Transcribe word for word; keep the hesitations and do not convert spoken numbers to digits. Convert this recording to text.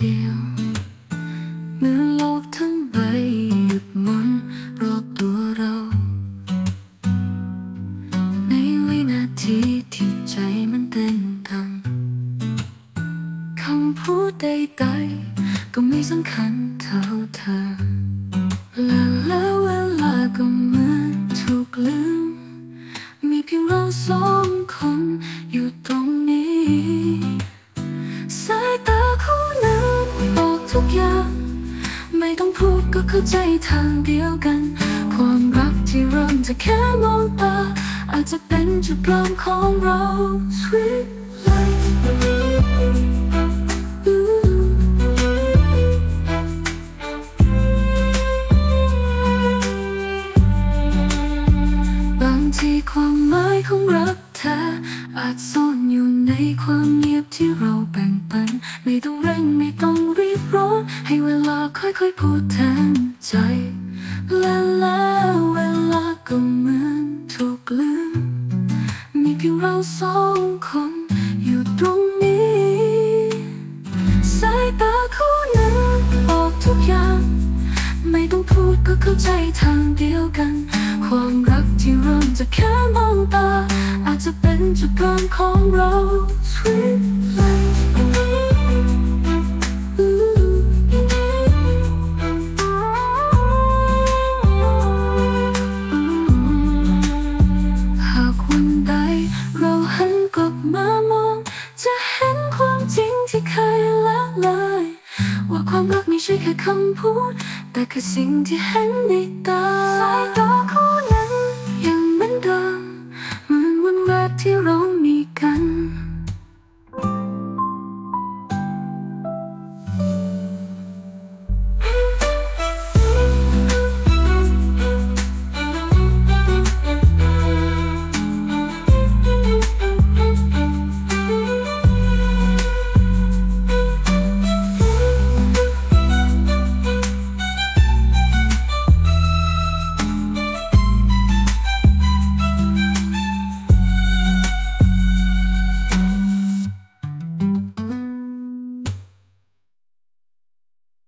ดียวเมื่อโลกทั้งใบหยุดหมุนรอบตัวเราในวินาทีที่ใจมันเต้นดังคำพูดใดๆก็ไม่สำคัญเท่าเธอและแล้วเวลาก็เหมือนถูกลืมมีเพียงเราสองคนอยู่ตรงนี้สายตาคู่นั้นบอกทุกอย่างไม่ต้องพูดก็เข้าใจทางเดียวกันความรักที่เริ่มจากแค่มองตาอาจจะเป็นจุดเริ่มของเรา Sweet life บางทีความหมายของรักเธออาจซ่อนอยู่ในความเงียบที่เราแบ่งปันไม่ต้องเร่งไม่ต้องรีบร้อนให้เวลาค่อยๆพูดแทนใจและแล้วเวลาก็เหมือนถูกลืมมีเพียงเราสองคนอยู่ตรงนี้สายตาคู่นั้นบอกทุกอย่างไม่ต้องพูดก็เข้าใจทางเดียวกันความรักที่เริ่มจากแค่มองตาอาจจะเป็นจุดเริ่มของเรา Sweet life หากวันใดเราหันกลับมามองจะเห็นความจริงที่เคยละเลยว่าความรักไม่ใช่แค่คำพูดแต่คือสิ่งที่เห็นในตาสายตา